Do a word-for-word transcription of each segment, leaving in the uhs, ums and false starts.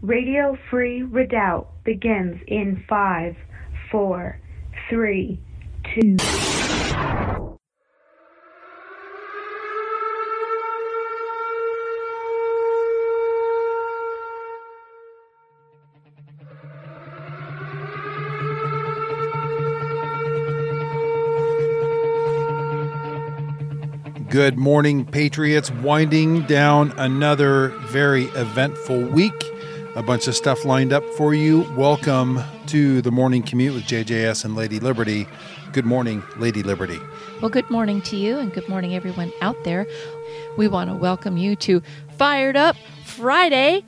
Radio Free Redoubt begins in five, four, three, two. Good morning, Patriots. Winding down another very eventful week. A bunch of stuff lined up for you. Welcome to the Morning Commute with J J S and Lady Liberty. Good morning, Lady Liberty. Well, good morning to you, and good morning, everyone out there. We want to welcome you to Fired Up Friday.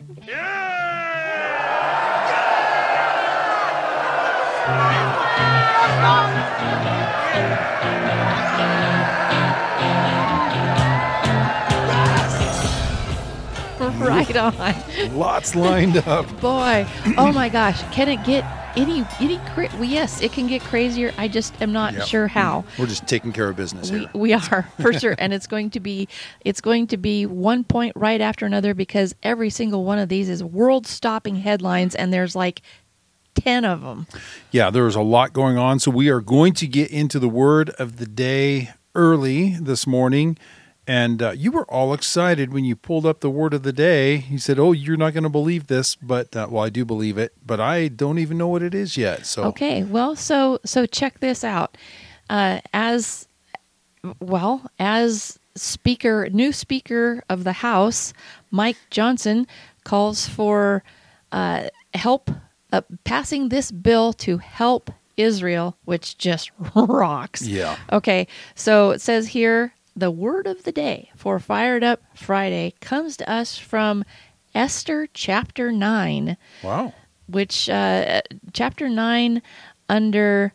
Right on. Lots lined up. Boy, oh my gosh, can it get any, any, cra- well, yes, it can get crazier. I just am not Yep. sure how. We're just taking care of business We, here. we are, for sure. And it's going to be, it's going to be one point right after another because every single one of these is world-stopping headlines, and there's like ten of them. Yeah, there's a lot going on. So we are going to get into the word of the day early this morning. And uh, you were all excited when you pulled up the word of the day. You said, oh, you're not going to believe this, but, uh, well, I do believe it, but I don't even know what it is yet. So Okay, well, so so check this out. Uh, as, well, as speaker, new Speaker of the House, Mike Johnson, calls for uh, help, uh, passing this bill to help Israel, which just rocks. Yeah. Okay, so it says here, the word of the day for Fired Up Friday comes to us from Esther chapter nine. Wow. Which, uh, chapter nine under,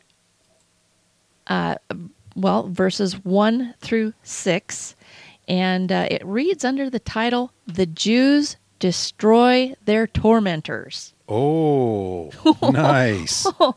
uh, well, verses one through six. And uh, it reads under the title, The Jews Destroy Their Tormentors. Oh, nice. Oh,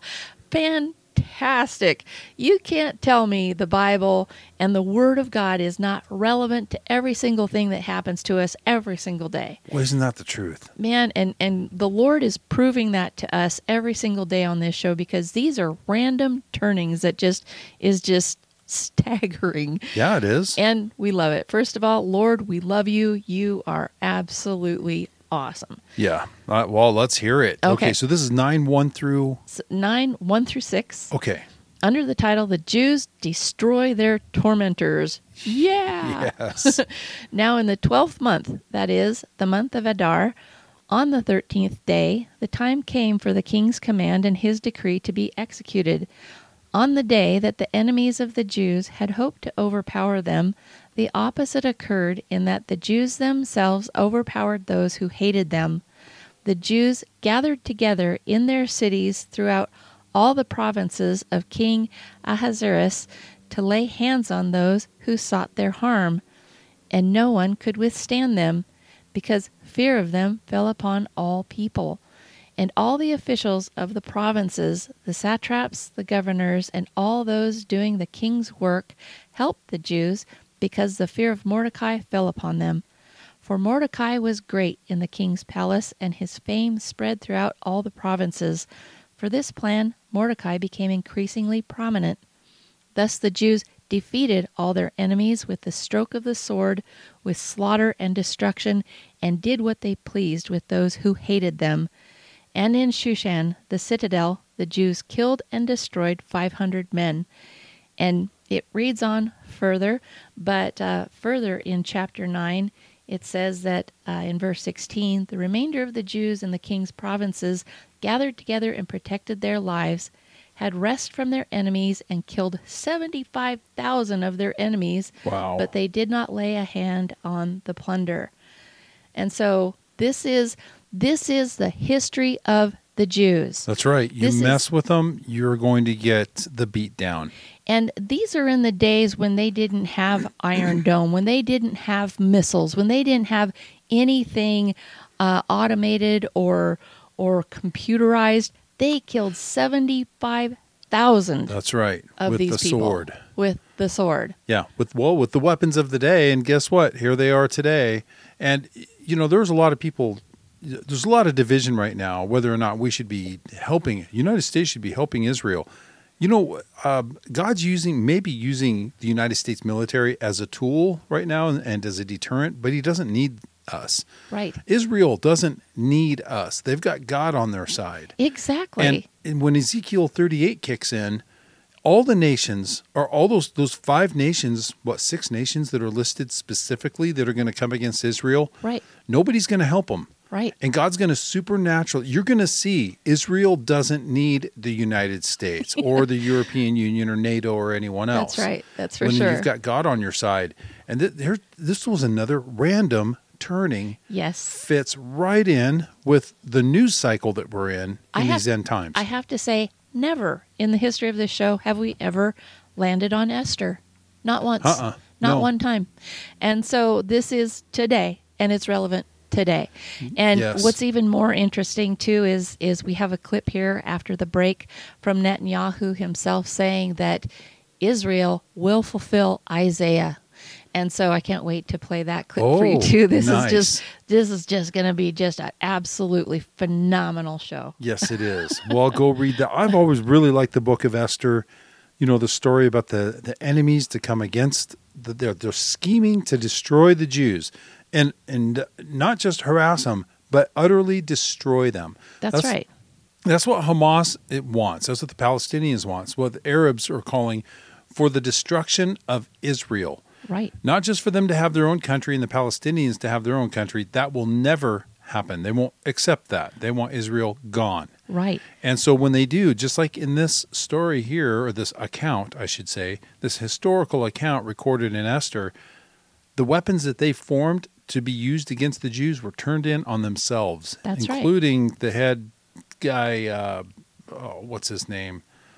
fantastic. You can't tell me the Bible and the Word of God is not relevant to every single thing that happens to us every single day. Well, isn't that the truth? Man, and, and the Lord is proving that to us every single day on this show because these are random turnings that just is just staggering. Yeah, it is. And we love it. First of all, Lord, we love you. You are absolutely awesome. Yeah. Uh, well, let's hear it. Okay. Okay, so this is nine, one through... So nine, one through six. Okay. Under the title, The Jews Destroy Their Tormentors. Yeah. Yes. Now in the twelfth month, that is, the month of Adar, on the thirteenth day, the time came for the king's command and his decree to be executed. On the day that the enemies of the Jews had hoped to overpower them, the opposite occurred in that the Jews themselves overpowered those who hated them. The Jews gathered together in their cities throughout all the provinces of King Ahasuerus to lay hands on those who sought their harm, and no one could withstand them, because fear of them fell upon all people. And all the officials of the provinces, the satraps, the governors, and all those doing the king's work helped the Jews, because the fear of Mordecai fell upon them. For Mordecai was great in the king's palace, and his fame spread throughout all the provinces. For this plan, Mordecai became increasingly prominent. Thus the Jews defeated all their enemies with the stroke of the sword, with slaughter and destruction, and did what they pleased with those who hated them. And in Shushan, the citadel, the Jews killed and destroyed five hundred men. And it reads on further, but uh, further in chapter nine, it says that uh, in verse sixteen, the remainder of the Jews in the king's provinces gathered together and protected their lives, had rest from their enemies, and killed seventy-five thousand of their enemies. Wow. But they did not lay a hand on the plunder. And so this is this is the history of the Jews. That's right. You This mess is- with them, you're going to get the beat down. And these are in the days when they didn't have Iron Dome, when they didn't have missiles, when they didn't have anything uh, automated or or computerized. They killed seventy-five thousand That's right. of with these the people sword. with the sword. Yeah, with well, with the weapons of the day, and guess what? Here they are today. And you know, there's a lot of people, there's a lot of division right now, whether or not we should be helping, the United States should be helping Israel. You know, uh, God's using, maybe using the United States military as a tool right now and, and as a deterrent, but he doesn't need us. Right. Israel doesn't need us. They've got God on their side. Exactly. And, and when Ezekiel thirty-eight kicks in, all the nations, or all those those five nations, what, six nations that are listed specifically that are going to come against Israel, right. nobody's going to help them. Right. And God's going to supernaturally, you're going to see Israel doesn't need the United States or the European Union or NATO or anyone else. That's right. That's for when sure. You've got God on your side. And th- there, this was another random turning. Yes. Fits right in with the news cycle that we're in in I these have, end times. I have to say, never in the history of this show have we ever landed on Esther. Not once. Uh-uh. Not No. one time. And so this is today, and it's relevant today. And Yes. what's even more interesting too is is we have a clip here after the break from Netanyahu himself saying that Israel will fulfill Isaiah. And so I can't wait to play that clip for you Oh, too. This nice. is just this is just going to be just an absolutely phenomenal show. Yes, it is. Well, I'll go read that. I've always really liked the book of Esther. You know, the story about the, the enemies to come against, the, they're, they're scheming to destroy the Jews. And and not just harass them, but utterly destroy them. That's, right. That's what Hamas it wants. That's what the Palestinians wants. What the Arabs are calling for the destruction of Israel. Right. Not just for them to have their own country and the Palestinians to have their own country. That will never happen. They won't accept that. They want Israel gone. Right. And so when they do, just like in this story here, or this account, I should say, this historical account recorded in Esther, the weapons that they formed to be used against the Jews were turned in on themselves, That's right. including the head guy, uh, oh, what's his name?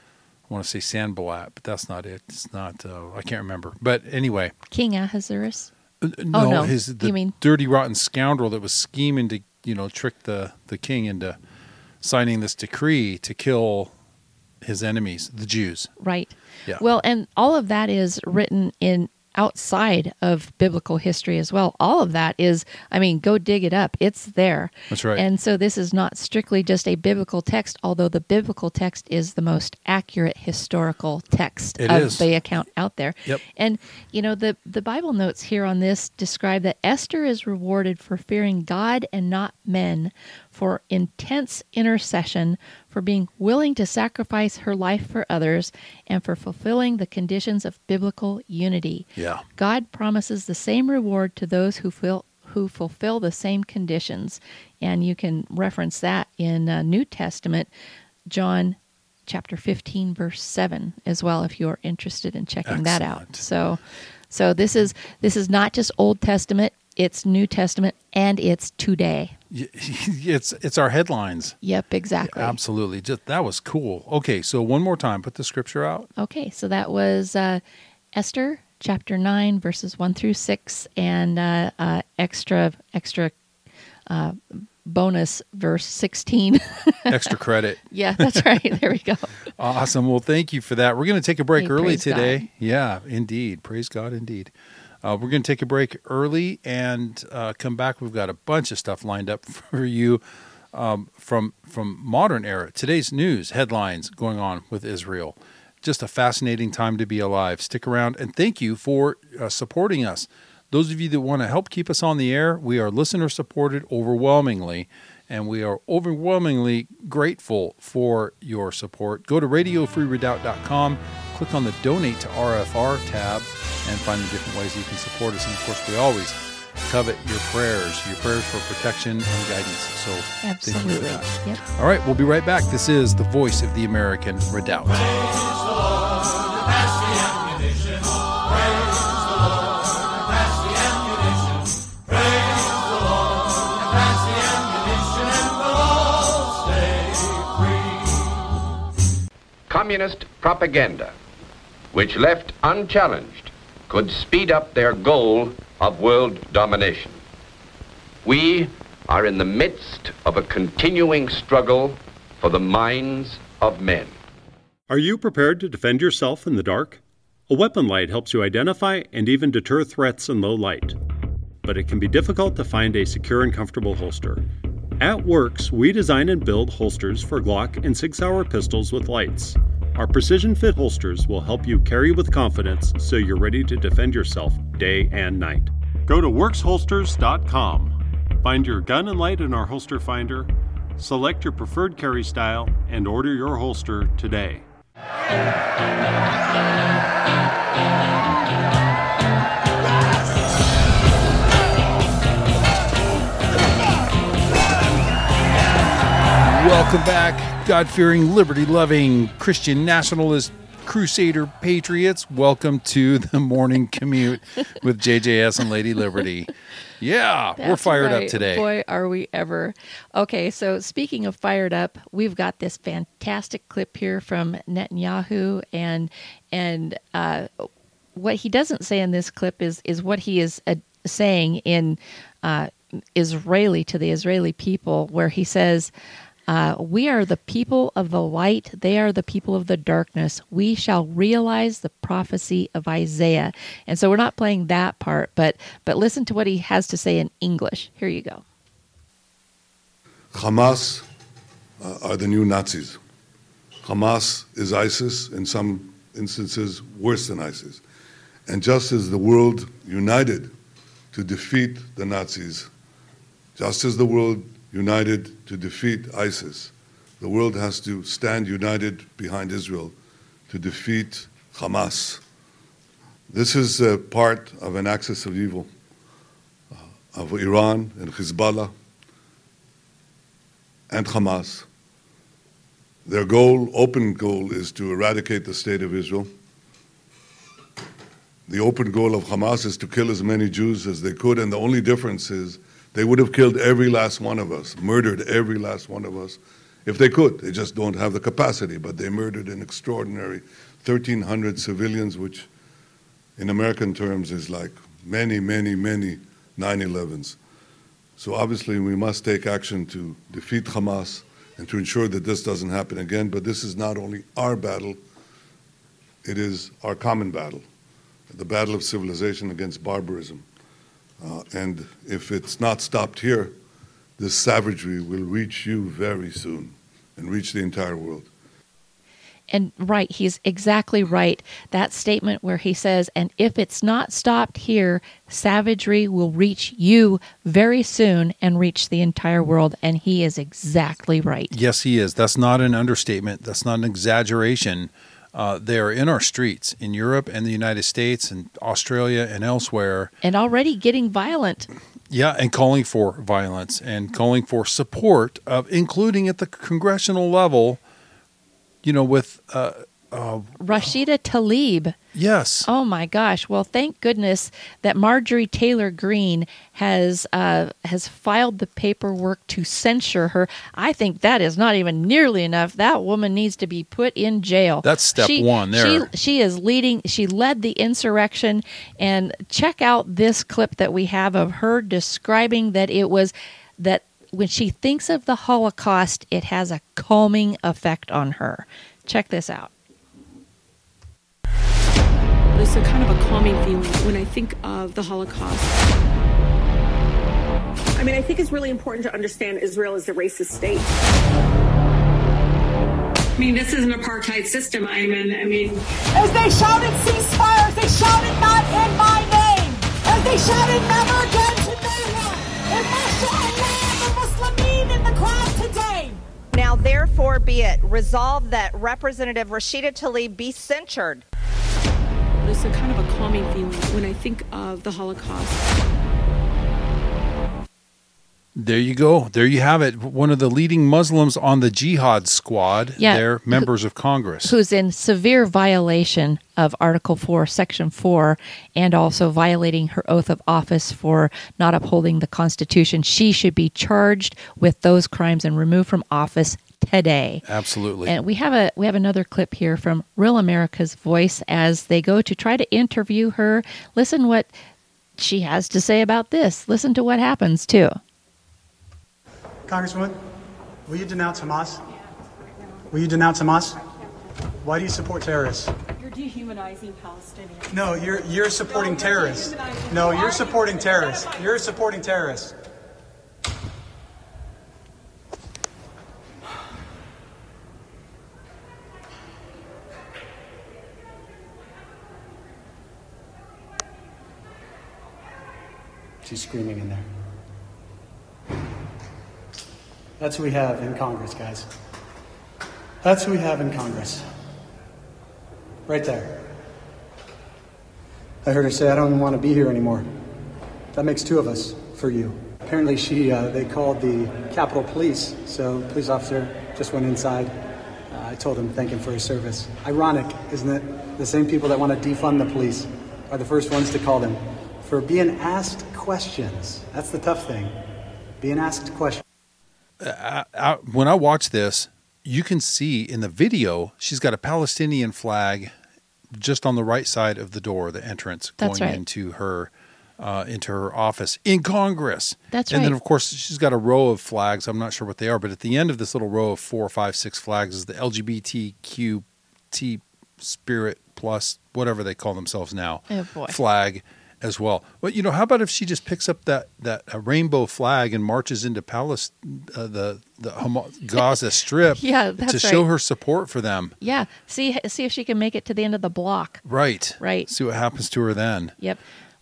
I want to say Sanballat, but that's not it. It's not, uh, I can't remember. But anyway. King Ahasuerus. Uh, no, Oh, no. his the You mean- dirty, rotten scoundrel that was scheming to, you know, trick the, the king into signing this decree to kill his enemies, the Jews. Right. Yeah. Well, and all of that is written in outside of biblical history as well. All of that is, I mean, go dig it up. It's there. That's right. And so this is not strictly just a biblical text, although the biblical text is the most accurate historical text It of is. the account out there. Yep. And, you know, the, the Bible notes here on this describe that Esther is rewarded for fearing God and not men, for intense intercession, for being willing to sacrifice her life for others, and for fulfilling the conditions of biblical unity. Yeah. God promises the same reward to those who feel, who fulfill the same conditions. And you can reference that in uh, New Testament, John chapter fifteen, verse seven as well, if you're interested in checking that out. Excellent. So so this is this is not just Old Testament, it's New Testament, and it's today. Y- It's it's our headlines. Yep, exactly. Absolutely. Just that was cool. Okay, so one more time, put the scripture out. Okay, so that was uh, Esther chapter nine, verses one through six, and uh, uh, extra extra uh, bonus verse sixteen. Extra credit. Yeah, that's right. There we go. Awesome. Well, thank you for that. We're going to take a break Hey, early praise today. God. Yeah, indeed. Praise God, indeed. Uh, we're going to take a break early and uh, come back. We've got a bunch of stuff lined up for you um, from from modern era. Today's news headlines going on with Israel. Just a fascinating time to be alive. Stick around, and thank you for uh, supporting us. Those of you that want to help keep us on the air, we are listener supported overwhelmingly, and we are overwhelmingly grateful for your support. Go to radio free redoubt dot com, click on the Donate to R F R tab, and find the different ways you can support us. And of course, we always covet your prayers, your prayers for protection and guidance. So thank you for Absolutely. that. Yep. All right, we'll be right back. This is the voice of the American Redoubt. Communist propaganda, which left unchallenged, could speed up their goal of world domination. We are in the midst of a continuing struggle for the minds of men. Are you prepared to defend yourself in the dark? A weapon light helps you identify and even deter threats in low light. But it can be difficult to find a secure and comfortable holster. At Works, we design and build holsters for Glock and Sig Sauer pistols with lights. Our precision fit holsters will help you carry with confidence so you're ready to defend yourself day and night. Go to works holsters dot com. Find your gun and light in our holster finder, select your preferred carry style, and order your holster today. Welcome back, God-fearing, liberty-loving, Christian nationalist, crusader patriots. Welcome to the morning commute with J J S and Lady Liberty. Yeah, That's we're fired right. up today. Boy, are we ever. Okay, so speaking of fired up, we've got this fantastic clip here from Netanyahu, and and uh, what he doesn't say in this clip is is what he is uh, saying in uh, Israeli to the Israeli people, where he says, Uh, we are the people of the light. They are the people of the darkness. We shall realize the prophecy of Isaiah. And so we're not playing that part, but but listen to what he has to say in English. Here you go. Hamas uh, are the new Nazis. Hamas is ISIS, in some instances worse than ISIS. And just as the world united to defeat the Nazis, just as the world united to defeat ISIS, the world has to stand united behind Israel to defeat Hamas. This is uh, part of an axis of evil uh, of Iran and Hezbollah and Hamas. Their goal, open goal, is to eradicate the state of Israel. The open goal of Hamas is to kill as many Jews as they could, and the only difference is they would have killed every last one of us, murdered every last one of us, if they could. They just don't have the capacity, but they murdered an extraordinary thirteen hundred civilians, which in American terms is like many, many, many nine elevens. So obviously we must take action to defeat Hamas and to ensure that this doesn't happen again. But this is not only our battle, it is our common battle, the battle of civilization against barbarism. Uh, and if it's not stopped here, this savagery will reach you very soon and reach the entire world. And right, he's exactly right. That statement where he says, and if it's not stopped here, savagery will reach you very soon and reach the entire world. And he is exactly right. Yes, he is. That's not an understatement. That's not an exaggeration. Uh, they're in our streets in Europe and the United States and Australia and elsewhere. And already getting violent. Yeah, and calling for violence and calling for support, of, including at the congressional level, you know, with uh, uh, Rashida Tlaib. Yes. Oh my gosh! Well, thank goodness that Marjorie Taylor Greene has uh, has filed the paperwork to censure her. I think that is not even nearly enough. That woman needs to be put in jail. That's step she, one there. She, she is leading. She led the insurrection. And check out this clip that we have of her describing that it was that. When she thinks of the Holocaust, it has a calming effect on her. Check this out. There's a kind of a calming feeling when I think of the Holocaust. I mean, I think it's really important to understand Israel is a racist state. I mean, this is an apartheid system, Ayman. I mean... As they shouted ceasefire, as they shouted not in my name, as they shouted never again to no one, and mashallah. In the crowd today. Now, therefore, be it resolved that Representative Rashida Tlaib be censured. There's a kind of a calming feeling when I think of the Holocaust. There you go. There you have it. One of the leading Muslims on the Jihad Squad. Yeah. They're members of Congress. Who's in severe violation of Article four, Section four, and also violating her oath of office for not upholding the Constitution. She should be charged with those crimes and removed from office today. Absolutely. And we have a we have another clip here from Real America's Voice as they go to try to interview her. Listen what she has to say about this. Listen to what happens, too. Congresswoman, will you denounce Hamas? Will you denounce Hamas? Why do you support terrorists? You're dehumanizing Palestinians. No, you're you're supporting no, terrorists. You're dehumanizing. No, you you're are supporting dehumanizing. terrorists. You're supporting terrorists. She's screaming in there. That's who we have in Congress, guys. That's who we have in Congress. Right there. I heard her say, I don't even want to be here anymore. That makes two of us for you. Apparently she, uh, they called the Capitol Police, so the police officer just went inside. Uh, I told him, thank him for his service. Ironic, isn't it? The same people that want to defund the police are the first ones to call them for being asked questions. That's the tough thing, being asked questions. I, I, when I watch this, you can see in the video, she's got a Palestinian flag just on the right side of the door, the entrance That's going right. into her uh, into her office in Congress. That's and right. then, of course, she's got a row of flags. I'm not sure what they are, but at the end of this little row of four, five, six flags is the L G B T Q T Spirit Plus, whatever they call themselves now, Oh, boy. flag as well. But, you know, how about if she just picks up that, that uh, rainbow flag and marches into Palestine, uh, the, the Hama- Gaza Strip Yeah, that's to show right. her support for them? Yeah. See see if she can make it to the end of the block. Right. Right. See what happens to her then. Yep.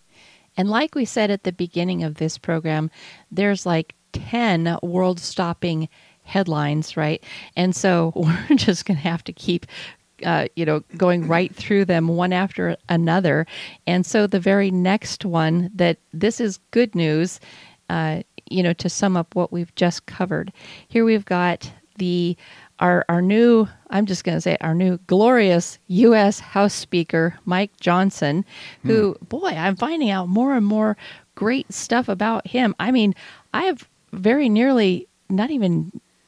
And like we said at the beginning of this program, there's like ten world-stopping headlines, right? And so we're just going to have to keep Uh, you know, going right through them one after another. And so the very next one, that this is good news, uh, you know, to sum up what we've just covered. Here we've got the our our new, I'm just going to say, our new glorious U S House Speaker, Mike Johnson, who, Hmm. boy, I'm finding out more and more great stuff about him. I mean, I have very nearly not even...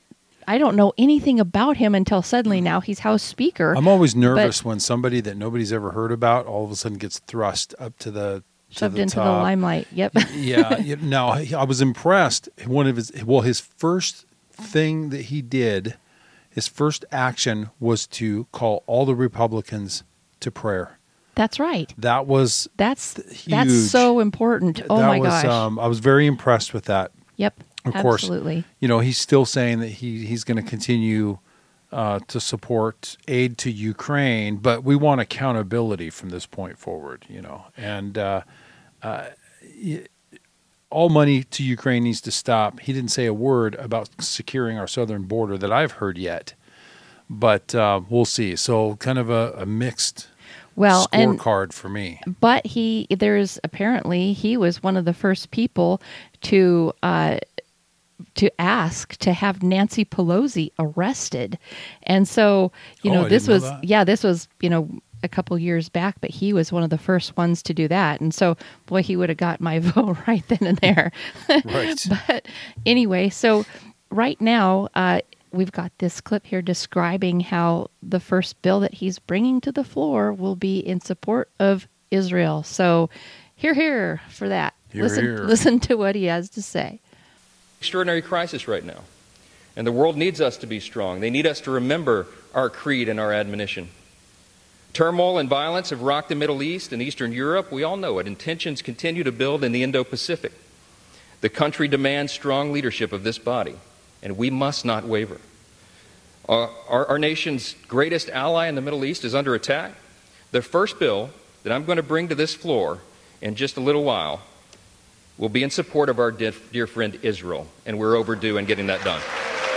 I don't know anything about him until suddenly now he's House Speaker. I'm always nervous but when somebody that nobody's ever heard about all of a sudden gets thrust up to the to shoved the into top. the limelight. Yep. Yeah. You know, I I was impressed. One of his well, his first thing that he did, his first action was to call all the Republicans to prayer. That's right. That was That's huge. that's so important. Oh that my was, gosh. Um, I was very impressed with that. Yep. Of course, Absolutely. you know, he's still saying that he he's going to continue uh, to support aid to Ukraine, but we want accountability from this point forward, you know. And uh, uh, y- all money to Ukraine needs to stop. He didn't say a word about securing our southern border that I've heard yet, but uh, we'll see. So kind of a, a mixed Well, and scorecard for me. but he there's apparently he was one of the first people to uh, to ask to have Nancy Pelosi arrested, and so you Oh, know I this didn't know was that. yeah this was you know a couple years back, but he was one of the first ones to do that, and so boy, he would have got my vote right then and there. Right. But anyway, so right now uh, we've got this clip here describing how the first bill that he's bringing to the floor will be in support of Israel. So hear, hear for that. Hear, listen, hear. listen to what he has to say. Extraordinary crisis right now. And the world needs us to be strong. They need us to remember our creed and our admonition. Turmoil and violence have rocked the Middle East and Eastern Europe. We all know it. And tensions continue to build in the Indo-Pacific. The country demands strong leadership of this body, and we must not waver. Our, our, our nation's greatest ally in the Middle East is under attack. The first bill that I'm going to bring to this floor in just a little while will be in support of our dear, dear friend Israel, and we're overdue in getting that done.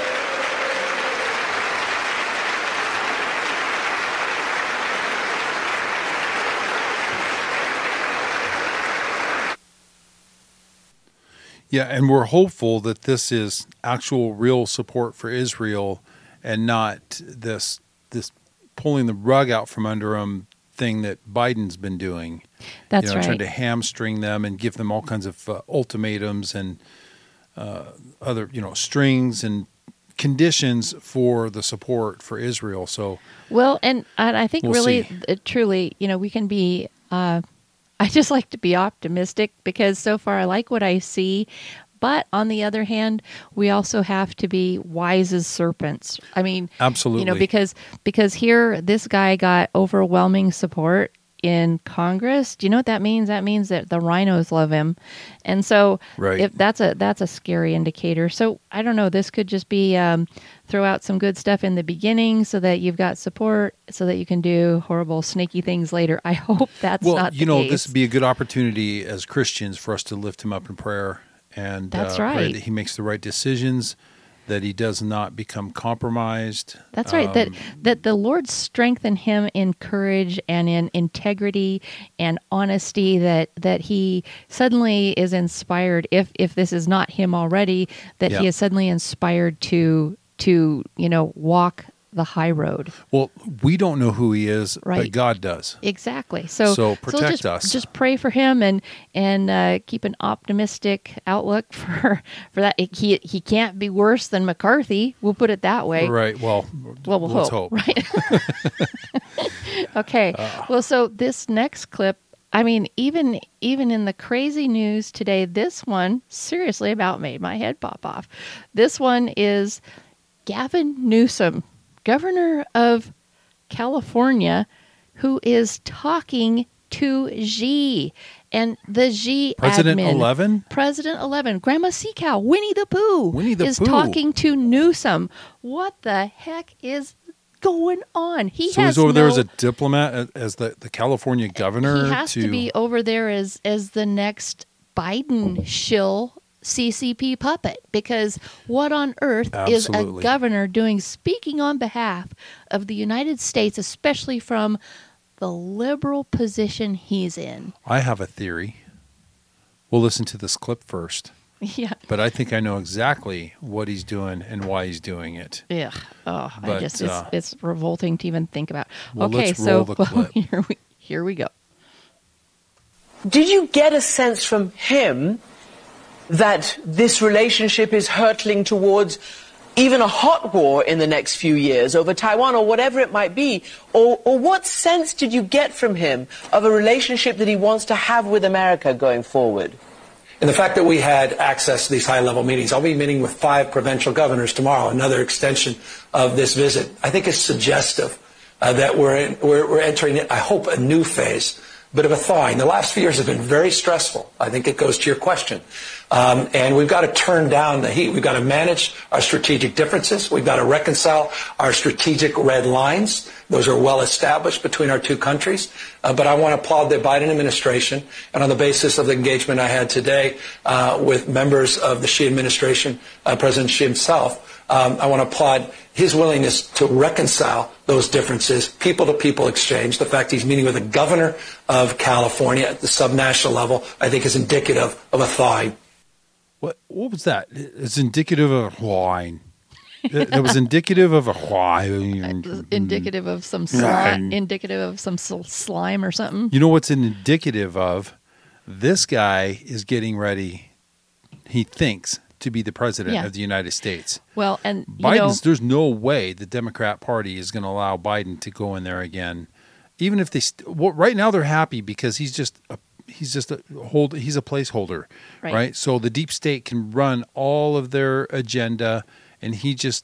Yeah, and we're hopeful that this is actual real support for Israel and not this this pulling the rug out from under them thing that Biden's been doing. That's you know, right. Trying to hamstring them and give them all kinds of uh, ultimatums and uh, other, you know, strings and conditions for the support for Israel. So, Well, and, and I think We'll really, see. uh, truly, you know, we can be, uh, I just like to be optimistic because so far I like what I see. But on the other hand, we also have to be wise as serpents. I mean, Absolutely. you know, because because here this guy got overwhelming support, in Congress. Do you know what that means? That means that the rhinos love him. And so Right. if that's a that's a scary indicator. So I don't know, this could just be um, throw out some good stuff in the beginning so that you've got support so that you can do horrible snaky things later. I hope that's well, not you the know, case. this would be a good opportunity as Christians for us to lift him up in prayer and That's uh, pray right. that he makes the right decisions, that he does not become compromised. That's right. That Um, that the Lord strengthen him in courage and in integrity and honesty. That that he suddenly is inspired. If if this is not him already, that Yeah. he is suddenly inspired to to you know walk the high road. Well, we don't know who he is, but Right. God does. Exactly. So So protect just, us. Just pray for him and and uh, keep an optimistic outlook for for that. He he can't be worse than McCarthy. We'll put it that way. Right. Well, Well, we'll let's hope, hope. right? Okay. Uh. Well, so this next clip, I mean, even even in the crazy news today, this one seriously about made my head pop off. This one is Gavin Newsom, governor of California, who is talking to Xi. And the Xi President admin, eleven? President eleven, Grandma Sea Cow, Winnie the Pooh, Winnie the is Pooh. talking to Newsom. What the heck is going on? He So has he's over there no- as a diplomat, a- as the, the California governor. he has to, be over there as as the next Biden shill C C P puppet, because what on earth is a Absolutely. governor doing speaking on behalf of the United States, especially from the liberal position he's in? I have a theory. We'll listen to this clip first. Yeah. But I think I know exactly what he's doing and why he's doing it. Yeah. Oh, I But, just it's, uh, it's revolting to even think about. well, okay, let's so roll the clip. here we here we go. Did you get a sense from him that this relationship is hurtling towards even a hot war in the next few years over Taiwan or whatever it might be? Or, or what sense did you get from him of a relationship that he wants to have with America going forward? And the fact that we had access to these high-level meetings, I'll be meeting with five provincial governors tomorrow, another extension of this visit, I think is suggestive uh, that we're, in, we're, we're entering, I hope, a new phase, bit of a thawing. The last few years have been very stressful. I think it goes to your question. Um, and we've got to turn down the heat. We've got to manage our strategic differences. We've got to reconcile our strategic red lines. Those are well established between our two countries. Uh, but I want to applaud the Biden administration. And on the basis of the engagement I had today uh, with members of the Xi administration, uh, President Xi himself, um, I want to applaud his willingness to reconcile those differences, people-to-people exchange. The fact he's meeting with the governor of California at the subnational level, I think, is indicative of a thawing. What what was that? It's indicative of wine. It, it was indicative of a wine. Indicative of some slime, indicative of some sl- slime or something. You know what's indicative of? This guy is getting ready, he thinks, to be the president Yeah. of the United States. Well, and you Biden's, know, there's no way the Democrat Party is going to allow Biden to go in there again. Even if they, st- well, right now they're happy because he's just a, he's just a hold, he's a placeholder, Right. right? So the deep state can run all of their agenda, and he just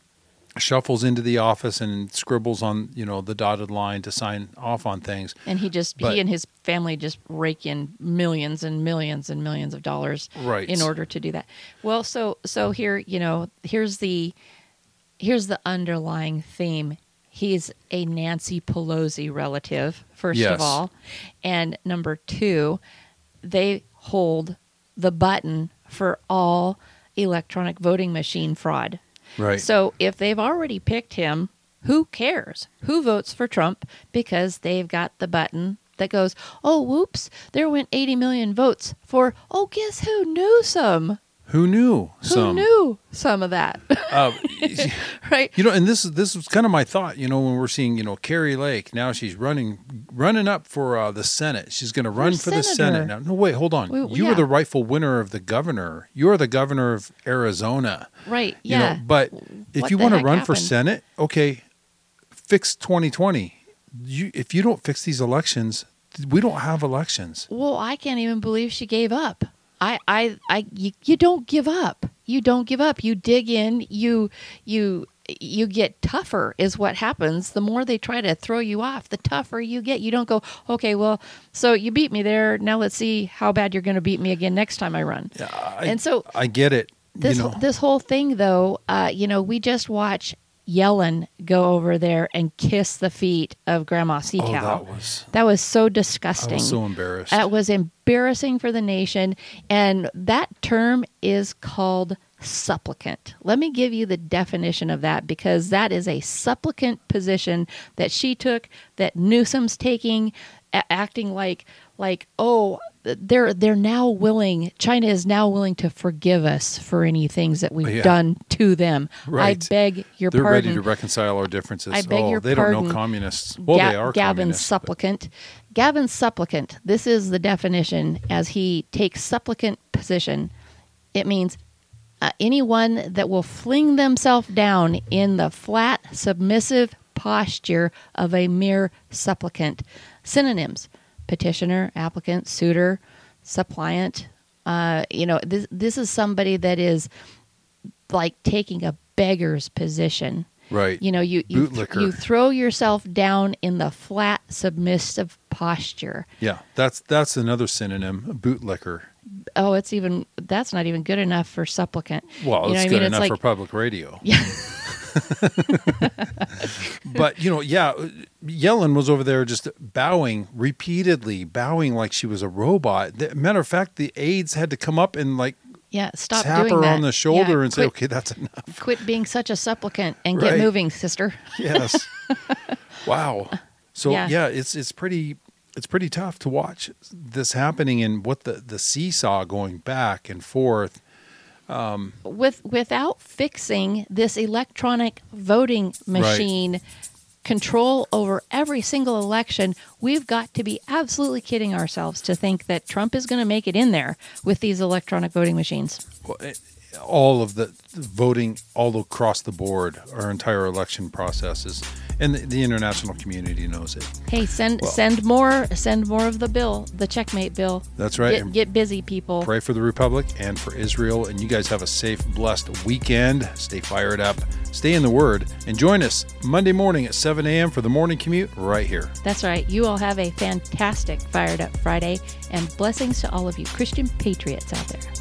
shuffles into the office and scribbles on, you know, the dotted line to sign off on things. and he just But- he and his family just rake in millions and millions and millions of dollars Right. in order to do that. Well, so so here, you know, here's the here's the underlying theme. He's a Nancy Pelosi relative, first Yes. of all. And number two, they hold the button for all electronic voting machine fraud. Right. So if they've already picked him, who cares? Who votes for Trump? Because they've got the button that goes, oh, whoops, there went eighty million votes for, oh, guess who knew some? Who knew Who some? knew some of that? Uh, right. You know, and this is this was kind of my thought. You know, when we're seeing, you know, Carrie Lake now, she's running running up for uh, the Senate. She's going to run for the senator. Senate now. No, wait, hold on. Well, you yeah. are the rightful winner of the governor. You are the governor of Arizona. Right. You Yeah. know, but if What you the want to heck run for happened? Senate, okay, fix twenty twenty. You, if you don't fix these elections, we don't have elections. Well, I can't even believe she gave up. I, I, I, you, you don't give up. You don't give up. You dig in. You you you get tougher is what happens. The more they try to throw you off, the tougher you get. You don't go, okay, well, so you beat me there. Now let's see how bad you're going to beat me again next time I run. Yeah, I, and so I get it. This you know. this whole thing, though, uh, you know, we just watch Yellen go over there and kiss the feet of Grandma Sea Oh, Cow. that was that was so disgusting. I was so embarrassed. That was embarrassing for the nation, and that term is called supplicant. Let me give you the definition of that, because that is a supplicant position that she took, that Newsom's taking, a- acting like like oh. They're they're now willing. China is now willing to forgive us for any things that we've Yeah. done to them. Right. I beg your They're pardon. ready to reconcile our differences. I beg oh, your they pardon. don't know communists. Well, Ga- they are Gavin's communists. supplicant. Gavin's supplicant. This is the definition as he takes supplicant position. It means uh, anyone that will fling themselves down in the flat, submissive posture of a mere supplicant. Synonyms: petitioner, applicant, suitor, suppliant. Uh, you know, this this is somebody that is like taking a beggar's position. Right. You know, you you, Bootlicker. you throw yourself down in the flat, submissive posture. Yeah, that's that's another synonym, bootlicker. Oh, it's even that's not even good enough for supplicant. Well, you know it's what I good mean? enough it's for like, public radio. Yeah. But, you know, yeah, Yellen was over there just bowing repeatedly, bowing like she was a robot. The- Matter of fact, the aides had to come up and, like, Yeah, stop tap doing her that. on the shoulder Yeah, and say, quit- okay, that's enough. Quit being such a supplicant and Right. get moving, sister. Yes. Wow. So, Yeah. yeah, it's it's pretty it's pretty tough to watch this happening and what the, the seesaw going back and forth. Um, With without fixing this electronic voting machine control over every single election, we've got to be absolutely kidding ourselves to think that Trump is going to make it in there with these electronic voting machines. well, it- all of the voting all across the board, our entire election processes, and the, the international community knows it. Hey, send Well- send more send more of the bill, the checkmate bill. That's right. Get, And get busy, people. Pray for the Republic and for Israel. And you guys have a safe, blessed weekend. Stay fired up. Stay in the Word. And join us Monday morning at seven a.m. for the morning commute right here. That's right. You all have a fantastic Fired Up Friday, and blessings to all of you Christian patriots out there.